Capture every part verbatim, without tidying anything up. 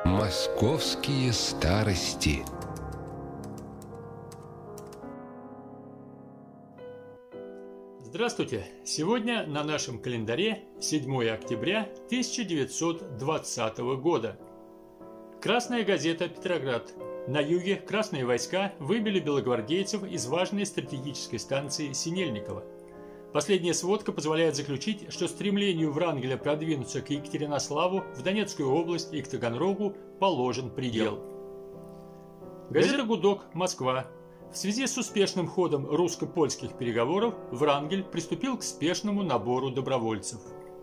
Московские старости. Здравствуйте! Сегодня на нашем календаре седьмое октября тысяча девятьсот двадцатого года. Красная газета «Петроград». На юге красные войска выбили белогвардейцев из важной стратегической станции Синельниково. Последняя сводка позволяет заключить, что стремлению Врангеля продвинуться к Екатеринославу в Донецкую область и к Таганрогу положен предел. Газета «Гудок», Москва. В связи с успешным ходом русско-польских переговоров Врангель приступил к спешному набору добровольцев.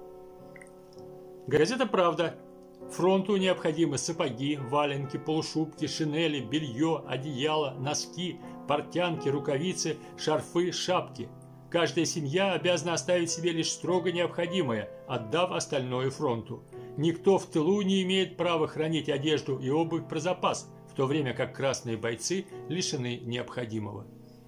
Газета «Правда». Фронту необходимы сапоги, валенки, полушубки, шинели, белье, одеяло, носки, портянки, рукавицы, шарфы, шапки. Каждая семья обязана оставить себе лишь строго необходимое, отдав остальное фронту. Никто в тылу не имеет права хранить одежду и обувь про запас, в то время как красные бойцы лишены необходимого.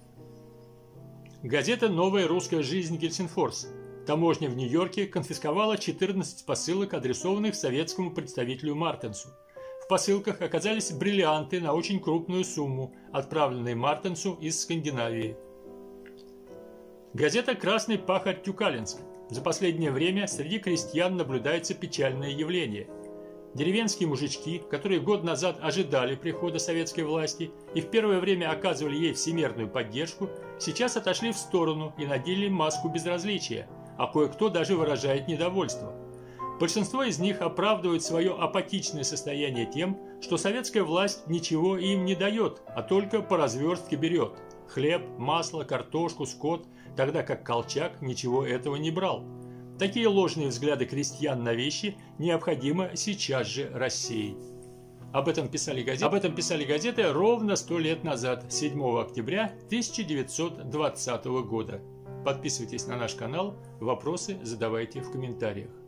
Газета «Новая русская жизнь», Гельсинфорс. Таможня в Нью-Йорке конфисковала четырнадцать посылок, адресованных советскому представителю Мартенсу. В посылках оказались бриллианты на очень крупную сумму, отправленные Мартенсу из Скандинавии. Газета «Красный пахарь», Тюкалинск. За последнее время среди крестьян наблюдается печальное явление. Деревенские мужички, которые год назад ожидали прихода советской власти и в первое время оказывали ей всемирную поддержку, сейчас отошли в сторону и надели маску безразличия, а кое-кто даже выражает недовольство. Большинство из них оправдывают свое апатичное состояние тем, что советская власть ничего им не дает, а только по разверстке берет – хлеб, масло, картошку, скот, тогда как Колчак ничего этого не брал. Такие ложные взгляды крестьян на вещи необходимо сейчас же рассеять. Об этом писали газеты, об этом писали газеты ровно сто лет назад, седьмого октября тысяча девятьсот двадцатого года. Подписывайтесь на наш канал, вопросы задавайте в комментариях.